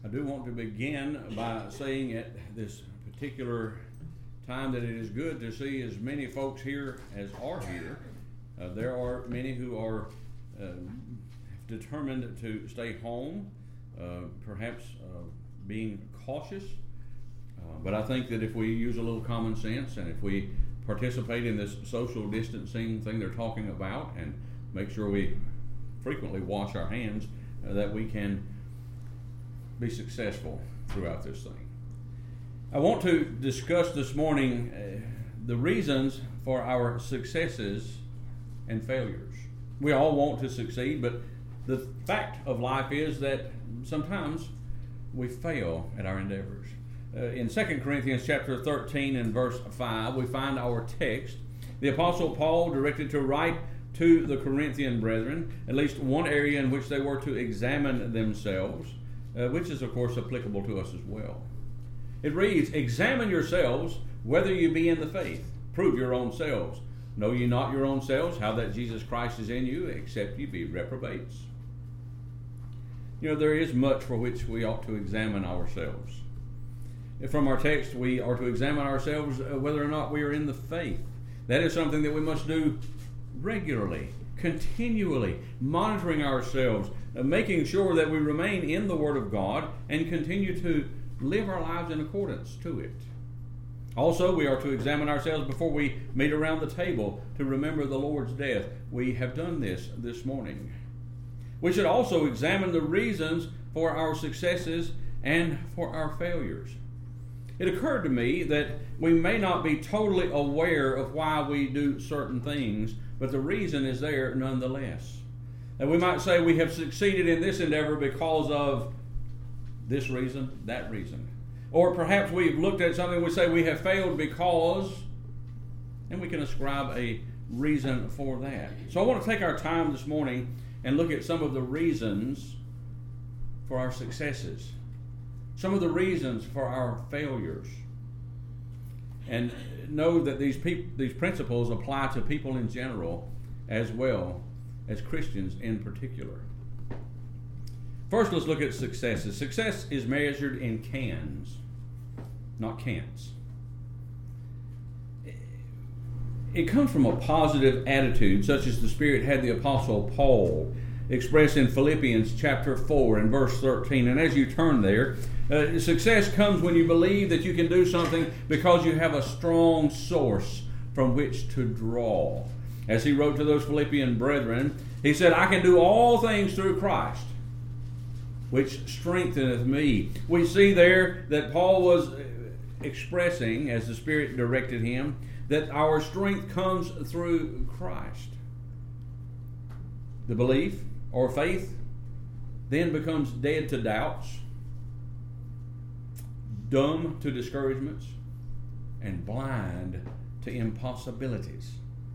do want to begin by saying at this particular time that it is good to see as many folks here as are here. There are many who are determined to stay home, perhaps being cautious. But I think that if we use a little common sense and if we participate in this social distancing thing they're talking about and make sure we frequently wash our hands, that we can be successful throughout this thing. I want to discuss this morning the reasons for our successes and failures. We all want to succeed, but the fact of life is that sometimes we fail at our endeavors. In 2 Corinthians chapter 13 and verse 5, we find our text. The Apostle Paul directed to write to the Corinthian brethren at least one area in which they were to examine themselves, which is of course applicable to us as well. It reads, "Examine yourselves whether you be in the faith. Prove your own selves. Know ye not your own selves, how that Jesus Christ is in you, except ye be reprobates." You know, there is much for which we ought to examine ourselves. From our text, we are to examine ourselves whether or not we are in the faith. That is something that we must do regularly, continually, monitoring ourselves, making sure that we remain in the Word of God and continue to live our lives in accordance to it. Also, we are to examine ourselves before we meet around the table to remember the Lord's death. We have done this morning. We should also examine the reasons for our successes and for our failures. It occurred to me that we may not be totally aware of why we do certain things, but the reason is there nonetheless. And we might say we have succeeded in this endeavor because of this reason, that reason. Or perhaps we've looked at something and we say we have failed because, and we can ascribe a reason for that. So I want to take our time this morning and look at some of the reasons for our successes, some of the reasons for our failures, and know that these principles apply to people in general as well as Christians in particular. First, let's look at successes. Success is measured in cans, not can'ts. It comes from a positive attitude, such as the Spirit had the Apostle Paul express in Philippians chapter 4 and verse 13. And as you turn there, success comes when you believe that you can do something because you have a strong source from which to draw. As he wrote to those Philippian brethren, he said, "I can do all things through Christ, which strengtheneth me." We see there that Paul was expressing, as the Spirit directed him, that our strength comes through Christ. The belief or faith then becomes dead to doubts, dumb to discouragements, and blind to impossibilities.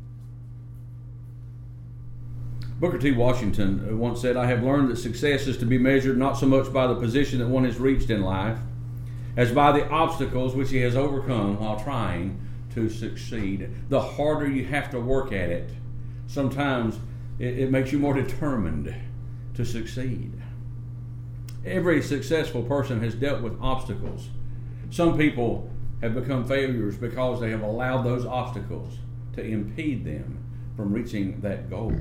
Booker T. Washington once said, "I have learned that success is to be measured not so much by the position that one has reached in life as by the obstacles which he has overcome while trying to succeed." The harder you have to work at it, sometimes it makes you more determined to succeed. Every successful person has dealt with obstacles. Some people have become failures because they have allowed those obstacles to impede them from reaching that goal.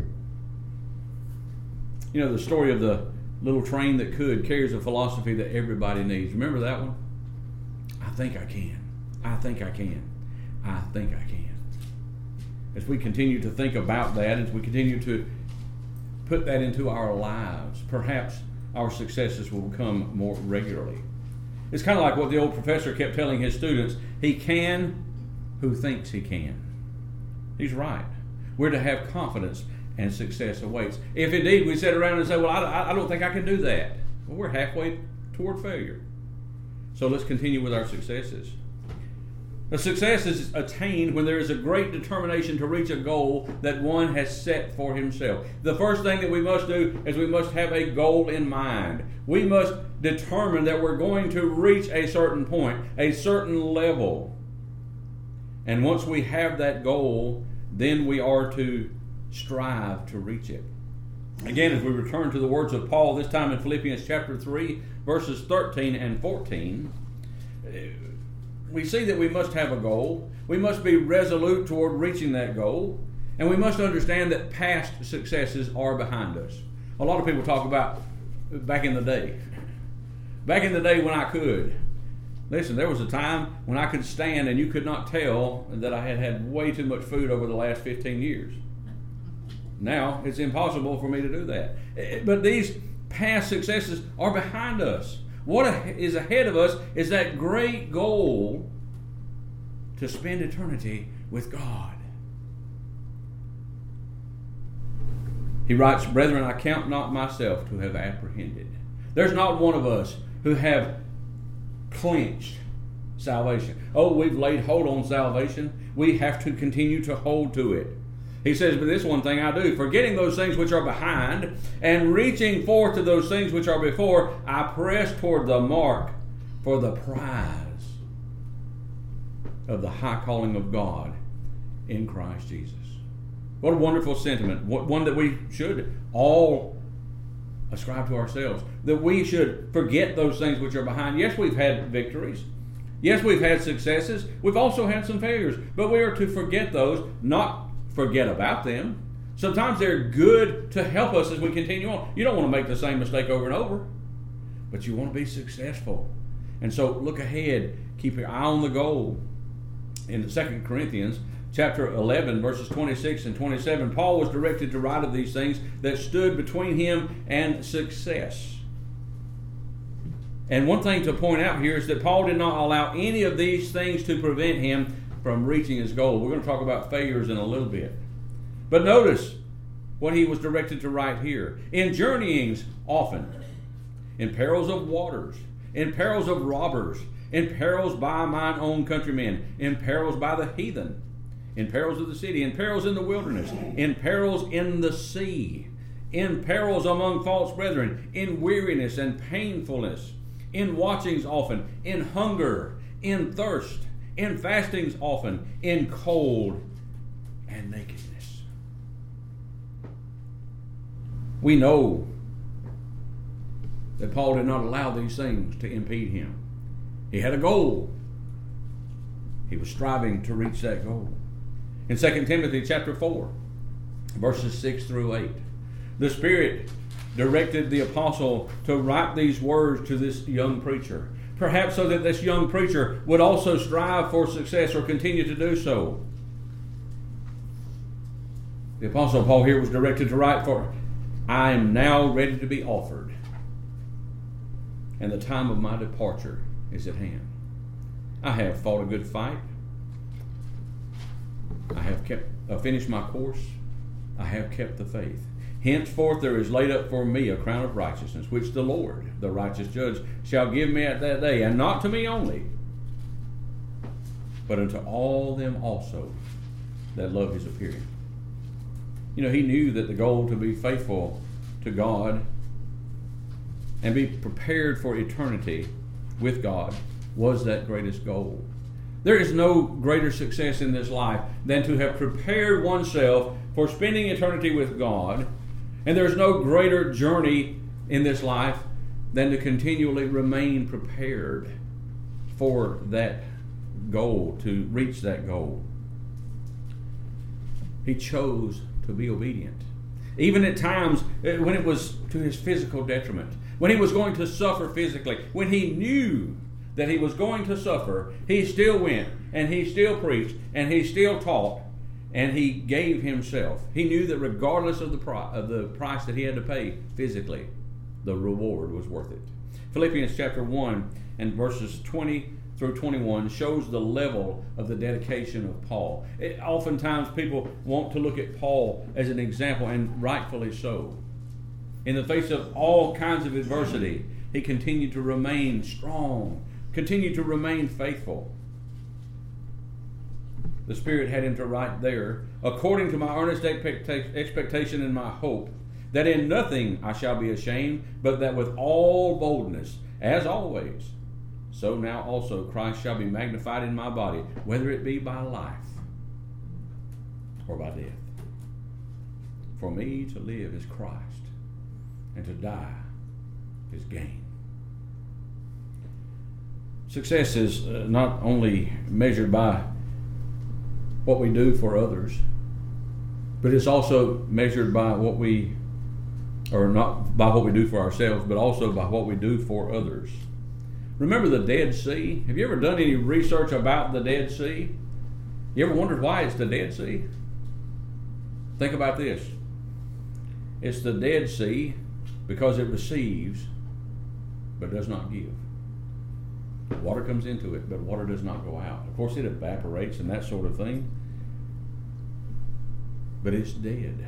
You know, the story of the little train that could carries a philosophy that everybody needs. Remember that one? I think I can. I think I can. I think I can. As we continue to think about that, as we continue to put that into our lives, perhaps our successes will come more regularly. It's kind of like what the old professor kept telling his students: he can who thinks he can. He's right. We're to have confidence and success awaits. If indeed we sit around and say, "Well, I don't think I can do that," well, we're halfway toward failure. So let's continue with our successes. A success is attained when there is a great determination to reach a goal that one has set for himself. The first thing that we must do is we must have a goal in mind. We must determine that we're going to reach a certain point, a certain level. And once we have that goal, then we are to strive to reach it. Again, as we return to the words of Paul, this time in Philippians chapter 3, verses 13 and 14, we see that we must have a goal. We must be resolute toward reaching that goal. And we must understand that past successes are behind us. A lot of people talk about back in the day. Back in the day when I could. Listen, there was a time when I could stand and you could not tell that I had had way too much food over the last 15 years. Now, it's impossible for me to do that. But these past successes are behind us. What is ahead of us is that great goal to spend eternity with God. He writes, "Brethren, I count not myself to have apprehended." There's not one of us who have clinched salvation. Oh, we've laid hold on salvation. We have to continue to hold to it. He says, "But this one thing I do, forgetting those things which are behind, and reaching forth to those things which are before, I press toward the mark for the prize of the high calling of God in Christ Jesus." What a wonderful sentiment. One that we should all ascribe to ourselves. That we should forget those things which are behind. Yes, we've had victories. Yes, we've had successes. We've also had some failures. But we are to forget those, not forget about them. Sometimes they're good to help us as we continue on. You don't want to make the same mistake over and over, but you want to be successful. And so look ahead. Keep your eye on the goal. In 2 Corinthians chapter 11, verses 26 and 27, Paul was directed to write of these things that stood between him and success. And one thing to point out here is that Paul did not allow any of these things to prevent him from reaching his goal. We're going to talk about failures in a little bit. But notice what he was directed to write here. "In journeyings often, in perils of waters, in perils of robbers, in perils by mine own countrymen, in perils by the heathen, in perils of the city, in perils in the wilderness, in perils in the sea, in perils among false brethren, in weariness and painfulness, in watchings often, in hunger, in thirst, in fastings often, in cold and nakedness." We know that Paul did not allow these things to impede him. He had a goal. He was striving to reach that goal. In 2 Timothy chapter 4, verses 6 through 8, the Spirit directed the apostle to write these words to this young preacher, perhaps so that this young preacher would also strive for success or continue to do so. The apostle Paul here was directed to write, "For I am now ready to be offered, and the time of my departure is at hand. I have fought a good fight. I have finished my course. I have kept the faith. Henceforth there is laid up for me a crown of righteousness, which the Lord, the righteous judge, shall give me at that day, and not to me only, but unto all them also that love his appearing." You know, he knew that the goal to be faithful to God and be prepared for eternity with God was that greatest goal. There is no greater success in this life than to have prepared oneself for spending eternity with God, and there's no greater journey in this life than to continually remain prepared for that goal, to reach that goal. He chose to be obedient, even at times when it was to his physical detriment, when he was going to suffer physically, when he knew that he was going to suffer, he still went, and he still preached, and he still taught, and he gave himself. He knew that regardless of the price that he had to pay physically, the reward was worth it. Philippians chapter 1 and verses 20 through 21 shows the level of the dedication of Paul. Oftentimes people want to look at Paul as an example, and rightfully so. In the face of all kinds of adversity, he continued to remain strong, continued to remain faithful. The Spirit had him to write there, "According to my earnest expectation and my hope, that in nothing I shall be ashamed, but that with all boldness, as always, so now also Christ shall be magnified in my body, whether it be by life or by death. For me to live is Christ, and to die is gain. Success is not only measured by what we do for others, but it's also measured by not by what we do for ourselves, but also by what we do for others. Remember the Dead Sea? Have you ever done any research about the Dead Sea? You ever wondered why it's the Dead Sea? Think about this. It's the Dead Sea because it receives but does not give. Water comes into it, but water does not go out. Of course, it evaporates and that sort of thing, but it's dead.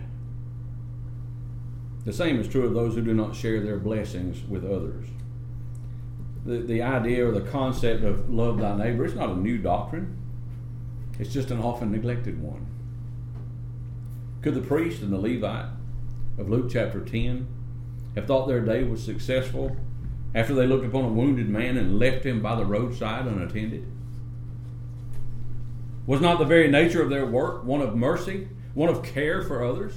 The same is true of those who do not share their blessings with others. The idea or the concept of love thy neighbor is not a new doctrine. It's just an often neglected one. Could the priest and the Levite of Luke chapter 10 have thought their day was successful after they looked upon a wounded man and left him by the roadside unattended? Was not the very nature of their work one of mercy, one of care for others?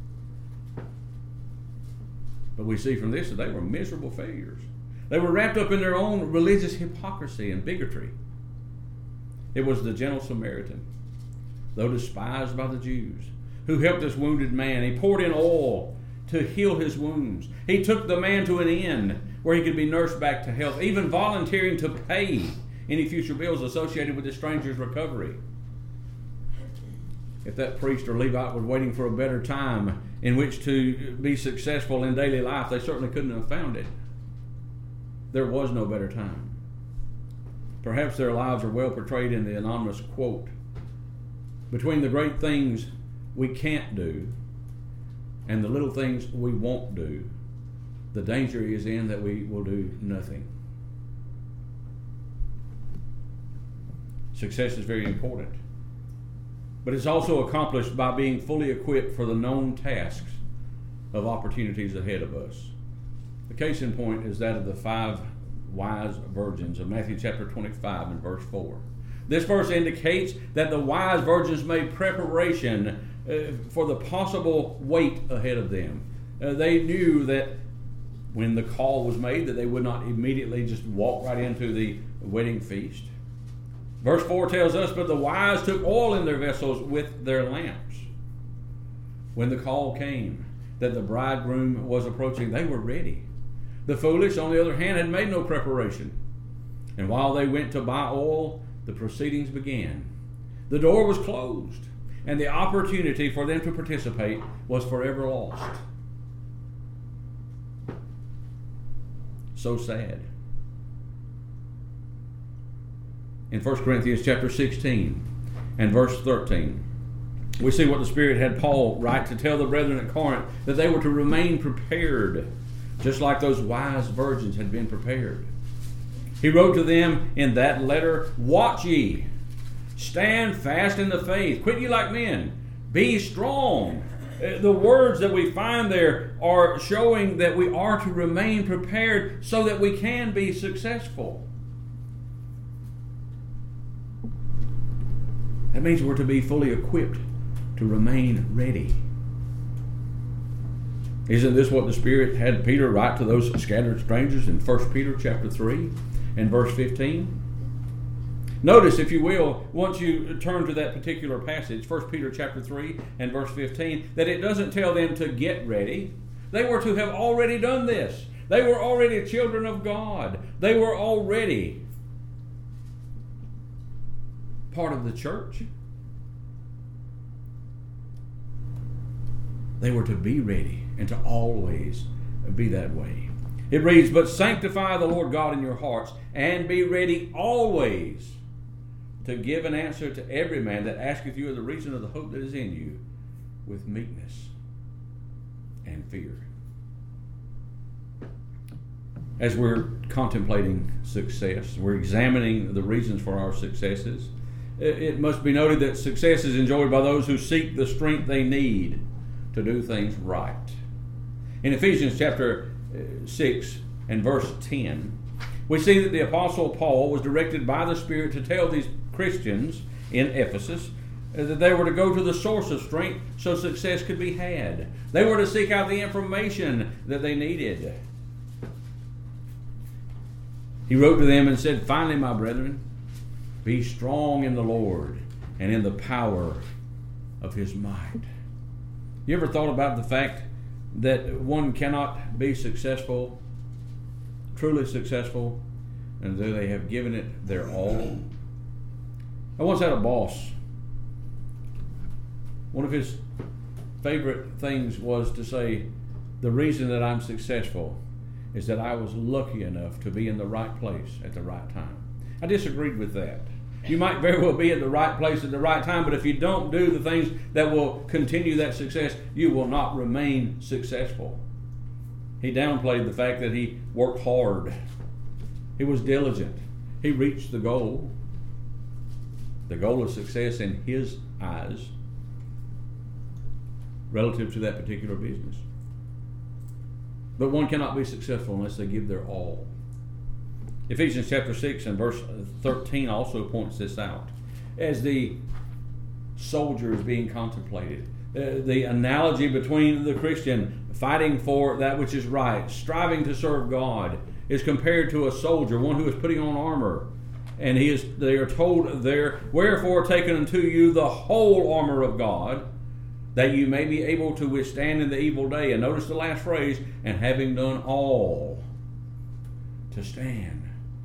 But we see from this that they were miserable failures. They were wrapped up in their own religious hypocrisy and bigotry. It was the gentle Samaritan, though despised by the Jews, who helped this wounded man. He poured in oil to heal his wounds. He took the man to an inn where he could be nursed back to health, even volunteering to pay any future bills associated with the stranger's recovery. If that priest or Levite was waiting for a better time in which to be successful in daily life, they certainly couldn't have found it. There was no better time. Perhaps their lives are well portrayed in the anonymous quote, "Between the great things we can't do and the little things we won't do, the danger is in that we will do nothing." Success is very important, but it's also accomplished by being fully equipped for the known tasks of opportunities ahead of us. The case in point is that of the 5 wise virgins of Matthew chapter 25 and verse 4. This verse indicates that the wise virgins made preparation for the possible wait ahead of them. They knew that when the call was made that they would not immediately just walk right into the wedding feast. Verse 4 tells us, "But the wise took oil in their vessels with their lamps." When the call came that the bridegroom was approaching, they were ready. The foolish, on the other hand, had made no preparation. And while they went to buy oil, the proceedings began. The door was closed, and the opportunity for them to participate was forever lost. So sad. In 1 Corinthians chapter 16 and verse 13, we see what the Spirit had Paul write to tell the brethren at Corinth, that they were to remain prepared, just like those wise virgins had been prepared. He wrote to them in that letter, "Watch ye, stand fast in the faith, quit ye like men, be strong." The words that we find there are showing that we are to remain prepared so that we can be successful. That means we're to be fully equipped to remain ready. Isn't this what the Spirit had Peter write to those scattered strangers in 1 Peter chapter 3 and verse 15? Notice, if you will, once you turn to that particular passage, 1 Peter chapter 3 and verse 15, that it doesn't tell them to get ready. They were to have already done this. They were already children of God. They were already part of the church. They were to be ready and to always be that way. It reads, "But sanctify the Lord God in your hearts, and be ready always to give an answer to every man that asketh you of the reason of the hope that is in you, with meekness and fear." As we're contemplating success, we're examining the reasons for our successes, it must be noted that success is enjoyed by those who seek the strength they need to do things right. In Ephesians chapter 6 and verse 10, we see that the Apostle Paul was directed by the Spirit to tell these Christians in Ephesus that they were to go to the source of strength so success could be had. They were to seek out the information that they needed. He wrote to them and said, "Finally, my brethren, be strong in the Lord and in the power of His might." You ever thought about the fact that one cannot be successful, truly successful, until they have given it their all? I once had a boss. One of his favorite things was to say, "The reason that I'm successful is that I was lucky enough to be in the right place at the right time." I disagreed with that. You might very well be at the right place at the right time, but if you don't do the things that will continue that success, you will not remain successful. He downplayed the fact that he worked hard. He was diligent. He reached the goal. The goal of success in his eyes relative to that particular business. But one cannot be successful unless they give their all. Ephesians chapter 6 and verse 13 also points this out. As the soldier is being contemplated, the analogy between the Christian fighting for that which is right, striving to serve God, is compared to a soldier, one who is putting on armor. And they are told there, "Wherefore take unto you the whole armor of God, that you may be able to withstand in the evil day." And notice the last phrase, "and having done all, to stand."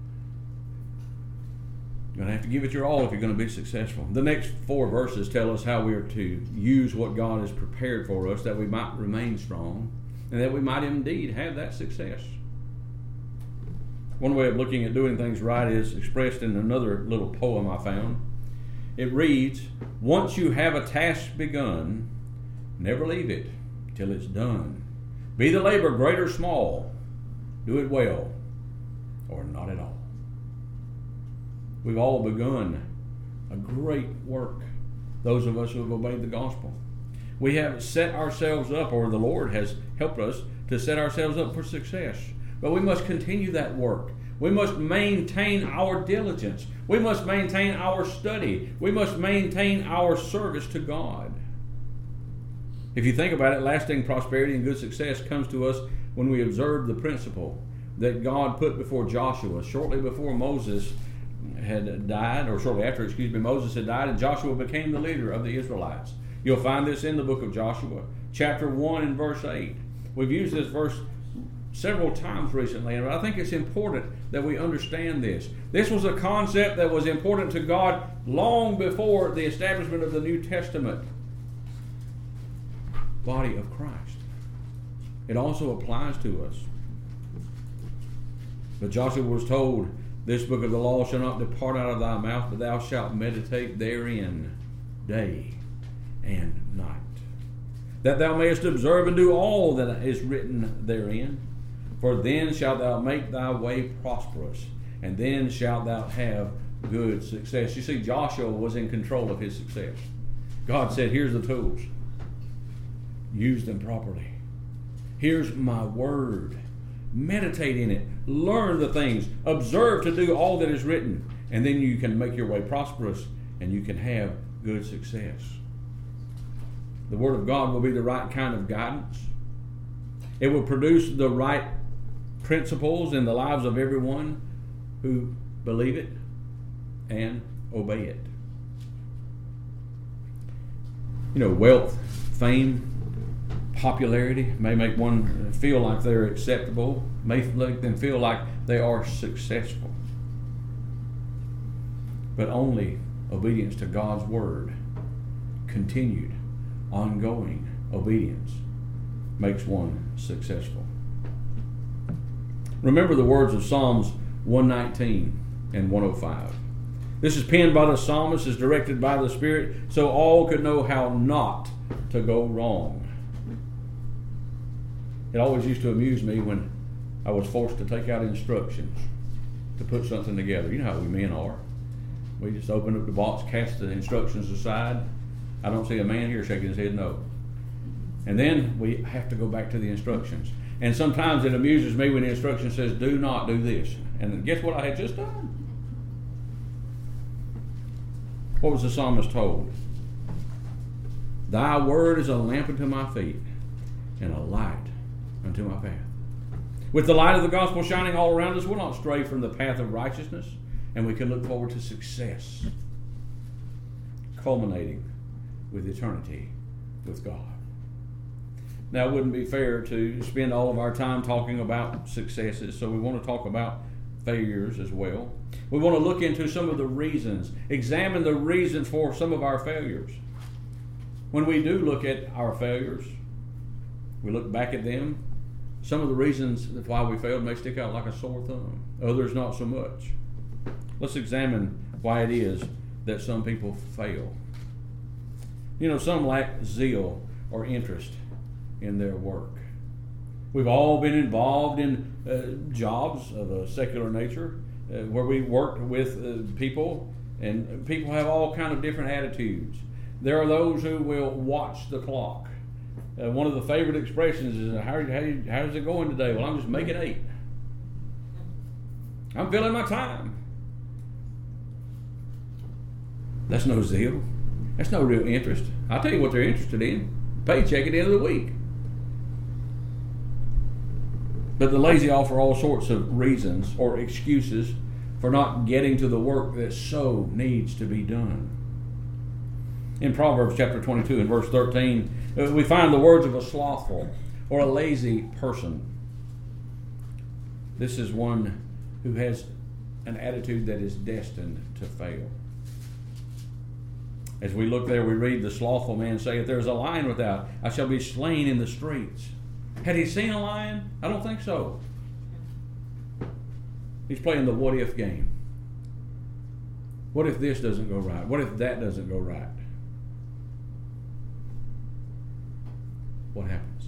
You're going to have to give it your all if you're going to be successful. The next 4 verses tell us how we are to use what God has prepared for us, that we might remain strong, and that we might indeed have that success. One way of looking at doing things right is expressed in another little poem I found. It reads, "Once you have a task begun, never leave it till it's done. Be the labor great or small, do it well or not at all." We've all begun a great work, those of us who have obeyed the gospel. We have set ourselves up, or the Lord has helped us to set ourselves up for success. But we must continue that work. We must maintain our diligence. We must maintain our study. We must maintain our service to God. If you think about it, lasting prosperity and good success comes to us when we observe the principle that God put before Joshua shortly before Moses had died, or shortly after, Moses had died, and Joshua became the leader of the Israelites. You'll find this in the book of Joshua, chapter 1 and verse 8. We've used this verse several times recently, and I think it's important that we understand this. This was a concept that was important to God long before the establishment of the New Testament body of Christ. It also applies to us. But Joshua was told, "This book of the law shall not depart out of thy mouth, but thou shalt meditate therein day and night, that thou mayest observe and do all that is written therein. For then shalt thou make thy way prosperous, and then shalt thou have good success." You see, Joshua was in control of his success. God said, "Here's the tools. Use them properly. Here's my word. Meditate in it. Learn the things. Observe to do all that is written. And then you can make your way prosperous and you can have good success." The Word of God will be the right kind of guidance. It will produce the right principles in the lives of everyone who believe it and obey it. You know, wealth, fame, popularity may make one feel like they're acceptable, may make them feel like they are successful. But only obedience to God's Word, continued, ongoing obedience, makes one successful. Remember the words of Psalms 119 and 105. This is penned by the psalmist, is directed by the Spirit, so all could know how not to go wrong. It always used to amuse me when I was forced to take out instructions to put something together. You know how we men are. We just open up the box, cast the instructions aside. I don't see a man here shaking his head no. And then we have to go back to the instructions. And sometimes it amuses me when the instruction says, "Do not do this." And guess what I had just done? What was the psalmist told? Thy word is a lamp unto my feet and a light unto my path. With the light of the gospel shining all around us, we'll not stray from the path of righteousness, and we can look forward to success, culminating with eternity with God. Now, it wouldn't be fair to spend all of our time talking about successes, so we want to talk about failures as well. We want to look into some of the reasons, examine the reasons for some of our failures. When we do look at our failures, we look back at them, some of the reasons why we failed may stick out like a sore thumb. Others not so much. Let's examine why it is that some people fail. Some lack zeal or interest in their work. We've all been involved in jobs of a secular nature where we work with people, and people have all kind of different attitudes. There are those who will watch the clock. One of the favorite expressions is, how's it going today? Well, I'm just making 8. I'm filling my time. That's no zeal. That's no real interest. I'll tell you what they're interested in. Paycheck at the end of the week. But the lazy offer all sorts of reasons or excuses for not getting to the work that so needs to be done. In Proverbs chapter 22 and verse 13, we find the words of a slothful or a lazy person. This is one who has an attitude that is destined to fail. As we look there, we read the slothful man say, if there is a lion without, I shall be slain in the streets. Had he seen a lion? I don't think so. He's playing the what if game. What if this doesn't go right? What if that doesn't go right? What happens?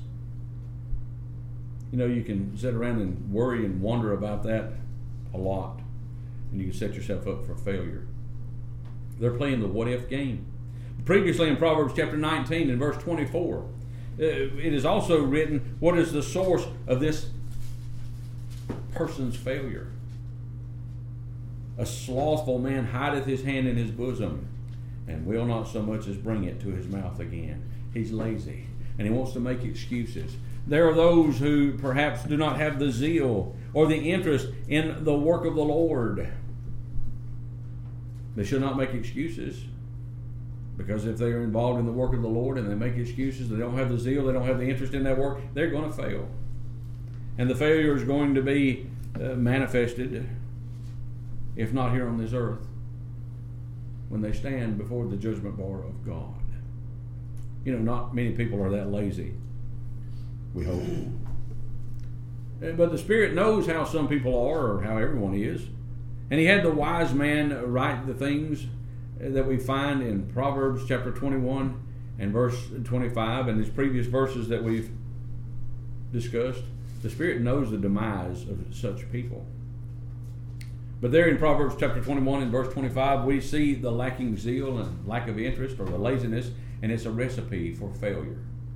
You can sit around and worry and wonder about that a lot, and you can set yourself up for failure. They're playing the what if game. Previously in Proverbs chapter 19 and verse 24, it is also written, what is the source of this person's failure? A slothful man hideth his hand in his bosom, and will not so much as bring it to his mouth again. He's lazy, and he wants to make excuses. There are those who perhaps do not have the zeal or the interest in the work of the Lord. They should not make excuses, because if they are involved in the work of the Lord and they make excuses, they don't have the zeal, they don't have the interest in that work, they're going to fail. And the failure is going to be manifested, if not here on this earth, when they stand before the judgment bar of God. Not many people are that lazy, we hope. But the Spirit knows how some people are, or how everyone is. And he had the wise man write the things that we find in Proverbs chapter 21 and verse 25 and these previous verses that we've discussed. The Spirit knows the demise of such people. But there in Proverbs chapter 21 and verse 25, we see the lacking zeal and lack of interest, or the laziness, and it's a recipe for failure.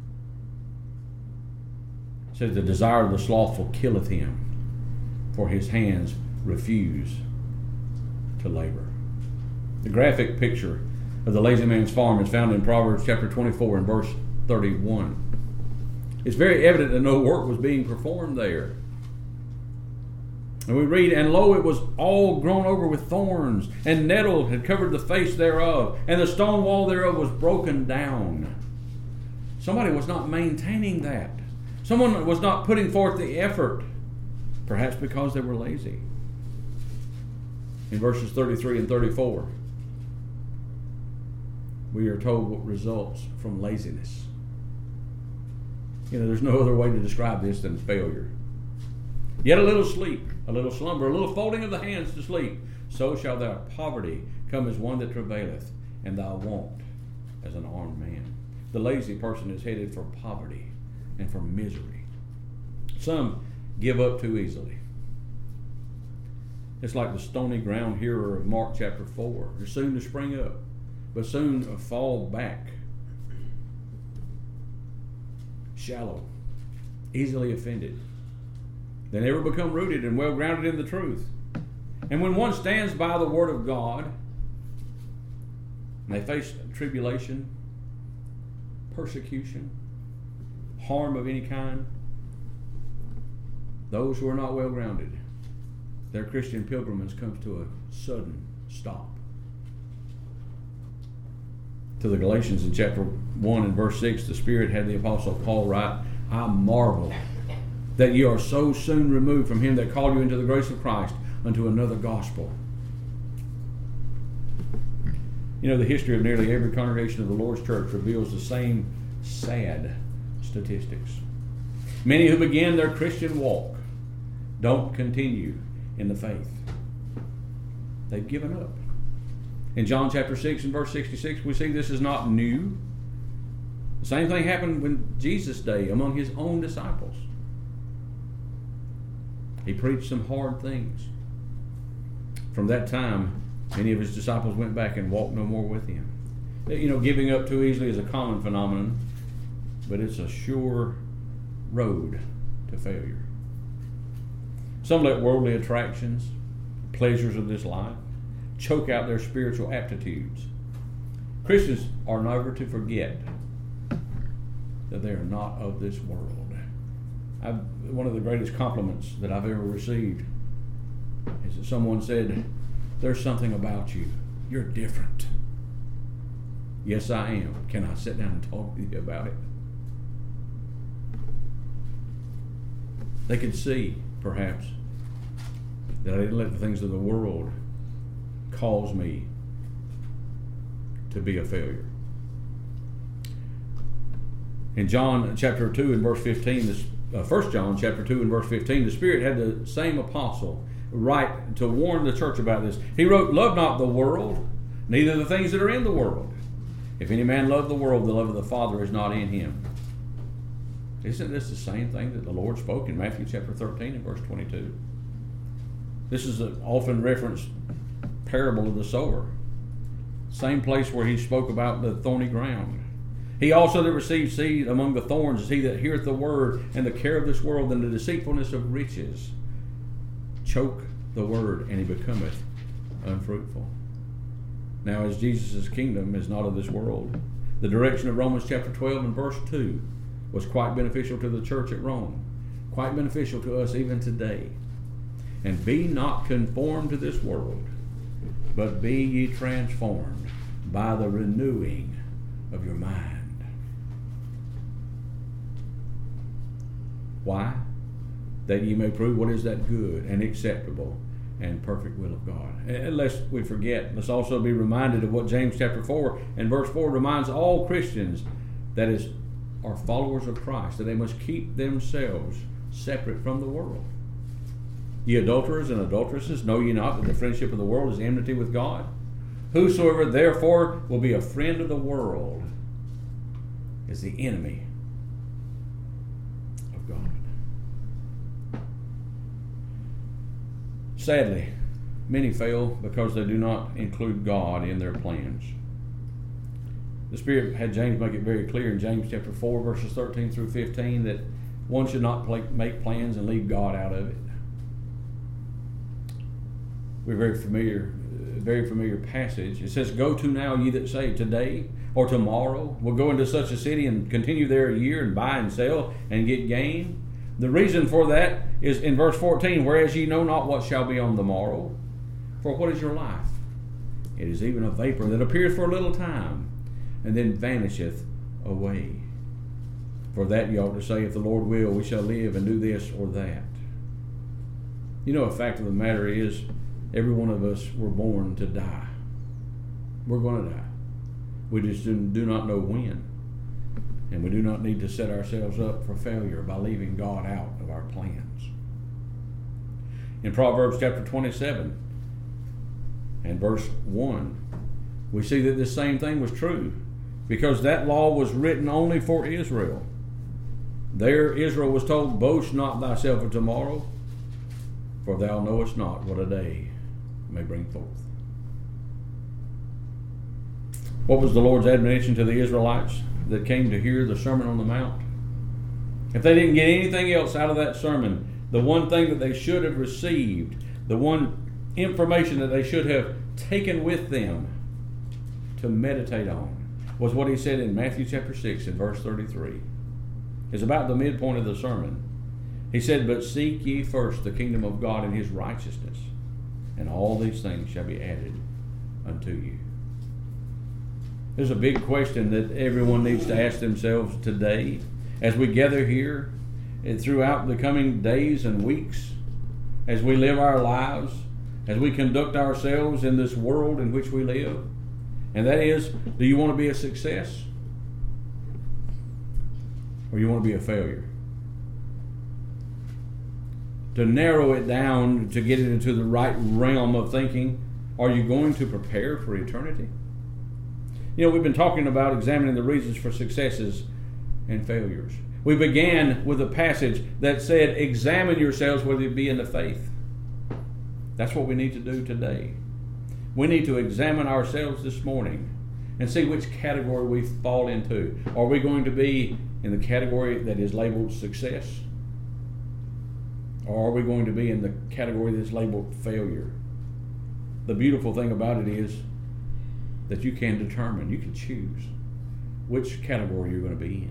It says, the desire of the slothful killeth him, for his hands refuse to labor. The graphic picture of the lazy man's farm is found in Proverbs chapter 24 and verse 31. It's very evident that no work was being performed there. And we read, and lo, it was all grown over with thorns, and nettle had covered the face thereof, and the stone wall thereof was broken down. Somebody was not maintaining that. Someone was not putting forth the effort, perhaps because they were lazy. In verses 33 and 34, we are told what results from laziness. There's no other way to describe this than failure. Yet a little sleep, a little slumber, a little folding of the hands to sleep, so shall thy poverty come as one that travaileth, and thy want as an armed man. The lazy person is headed for poverty and for misery. Some give up too easily. It's like the stony ground hearer of Mark chapter 4. They're soon to spring up, but soon fall back. Shallow, easily offended. They never become rooted and well grounded in the truth. And when one stands by the Word of God, and they face tribulation, persecution, harm of any kind, those who are not well grounded, their Christian pilgrimage comes to a sudden stop. To the Galatians in chapter 1 and verse 6, the Spirit had the Apostle Paul write, I marvel that ye are so soon removed from him that called you into the grace of Christ unto another gospel. You know, the history of nearly every congregation of the Lord's church reveals the same sad statistics. Many who begin their Christian walk don't continue in the faith. They've given up. In John chapter 6 and verse 66, we see this is not new. The same thing happened in Jesus' day among his own disciples. He preached some hard things. From that time, many of his disciples went back and walked no more with him. You know, giving up too easily is a common phenomenon, but it's a sure road to failure. Some let worldly attractions, pleasures of this life, choke out their spiritual aptitudes. Christians are never to forget that they are not of this world. One of the greatest compliments that I've ever received is that someone said, there's something about you. You're different. Yes, I am. Can I sit down and talk with you about it? They could see, perhaps, that I didn't let the things of the world cause me to be a failure. In John chapter 2 and verse 15, 1 John chapter 2 and verse 15, the Spirit had the same apostle write to warn the church about this. He wrote, love not the world, neither the things that are in the world. If any man love the world, the love of the Father is not in him. Isn't this the same thing that the Lord spoke in Matthew chapter 13 and verse 22? This is an often referenced parable of the sower. Same place where he spoke about the thorny ground. He also that receives seed among the thorns is he that heareth the word, and the care of this world and the deceitfulness of riches choke the word, and he becometh unfruitful. Now, as Jesus' kingdom is not of this world, the direction of Romans chapter 12 and verse 2 was quite beneficial to the church at Rome, quite beneficial to us even today. And be not conformed to this world, but be ye transformed by the renewing of your mind. Why? That ye may prove what is that good and acceptable and perfect will of God. And lest we forget, let's also be reminded of what James chapter 4 and verse 4 reminds all Christians, that is, are followers of Christ, that they must keep themselves separate from the world. Ye adulterers and adulteresses, know ye not that the friendship of the world is enmity with God? Whosoever therefore will be a friend of the world is the enemy of God. Sadly, many fail because they do not include God in their plans. The Spirit had James make it very clear in James chapter 4, verses 13 through 15, that one should not make plans and leave God out of it. We're very familiar passage. It says, go to now, ye that say, today or tomorrow we'll go into such a city and continue there a year and buy and sell and get gain. The reason for that is in verse 14, whereas ye know not what shall be on the morrow. For what is your life? It is even a vapor that appeareth for a little time, and then vanisheth away. For that ye ought to say, if the Lord will, we shall live and do this or that. You know, a fact of the matter is, every one of us were born to die. We're going to die. We just do not know when. And we do not need to set ourselves up for failure by leaving God out of our plans. In Proverbs chapter 27 and verse 1, we see that this same thing was true, because that law was written only for Israel. There Israel was told, boast not thyself of tomorrow, for thou knowest not what a day may bring forth. What was the Lord's admonition to the Israelites that came to hear the Sermon on the Mount? If they didn't get anything else out of that sermon, the one thing that they should have received, the one information that they should have taken with them to meditate on, was what he said in Matthew chapter 6 and verse 33. It's about the midpoint of the sermon. He said, "But seek ye first the kingdom of God and his righteousness, and all these things shall be added unto you." There's a big question that everyone needs to ask themselves today as we gather here and throughout the coming days and weeks, as we live our lives, as we conduct ourselves in this world in which we live. And that is, do you want to be a success? Or you want to be a failure? To narrow it down, to get it into the right realm of thinking, are you going to prepare for eternity? You know, we've been talking about examining the reasons for successes and failures. We began with a passage that said, examine yourselves whether you be in the faith. That's what we need to do today. We need to examine ourselves this morning and see which category we fall into. Are we going to be in the category that is labeled success? Or are we going to be in the category that's labeled failure? The beautiful thing about it is that you can determine, you can choose which category you're going to be in.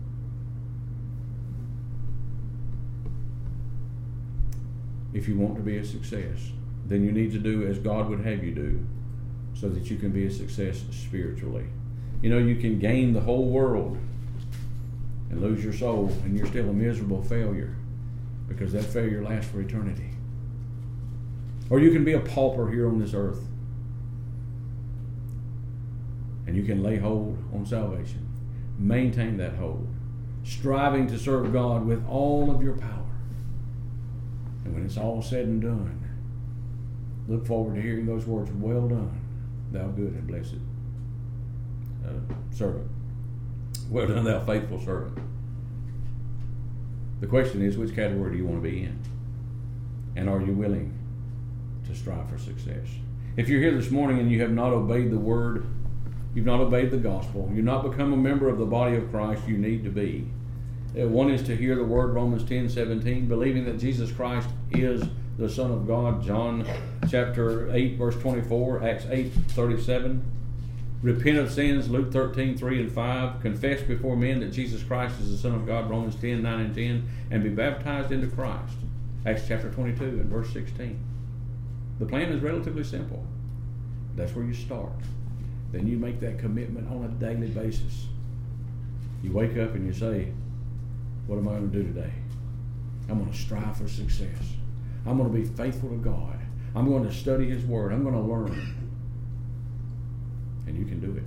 If you want to be a success, then you need to do as God would have you do so that you can be a success spiritually. You know, you can gain the whole world and lose your soul, and you're still a miserable failure because that failure lasts for eternity. Or you can be a pauper here on this earth and you can lay hold on salvation. Maintain that hold, striving to serve God with all of your power. And when it's all said and done, look forward to hearing those words, "Well done, thou good and blessed servant. Well done, thou faithful servant." The question is, which category do you want to be in? And are you willing to strive for success? If you're here this morning and you have not obeyed the word, you've not obeyed the gospel, you've not become a member of the body of Christ, you need to be. One is to hear the word, Romans 10:17, believing that Jesus Christ is the Son of God, John chapter 8, verse 24, Acts 8:37. Repent of sins, Luke 13:3 and 5. Confess before men that Jesus Christ is the Son of God, Romans 10:9 and 10. And be baptized into Christ, Acts chapter 22 and verse 16. The plan is relatively simple. That's where you start. Then you make that commitment on a daily basis. You wake up and you say, what am I going to do today? I'm going to strive for success. I'm going to be faithful to God. I'm going to study His Word. I'm going to learn. And you can do it.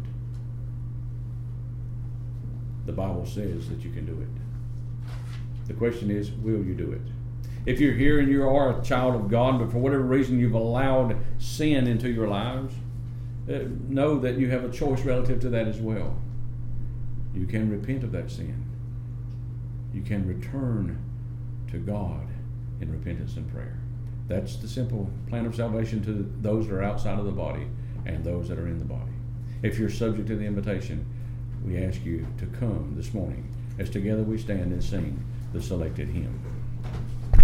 The Bible says that you can do it. The question is, will you do it? If you're here and you are a child of God, but for whatever reason you've allowed sin into your lives, know that you have a choice relative to that as well. You can repent of that sin. You can return to God in repentance and prayer. That's the simple plan of salvation to those that are outside of the body and those that are in the body. If you're subject to the invitation, we ask you to come this morning as together we stand and sing the selected hymn.